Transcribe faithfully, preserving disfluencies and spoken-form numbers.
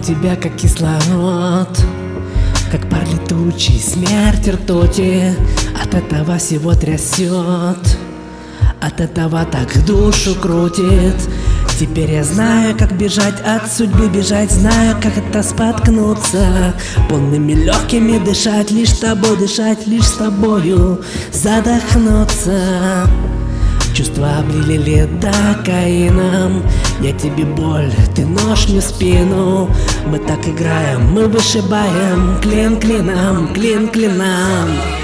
тебя как кислород, как пар летучий, смерть ртути. От этого всего трясет, от этого так душу крутит. Теперь я знаю, как бежать от судьбы, бежать, знаю, как это споткнуться, полными легкими дышать, лишь тобой дышать, лишь с тобою задохнуться. Чувства облили ледокаином, я тебе боль, ты нож мне в спину. Мы так играем, мы вышибаем клин клином, клин клином.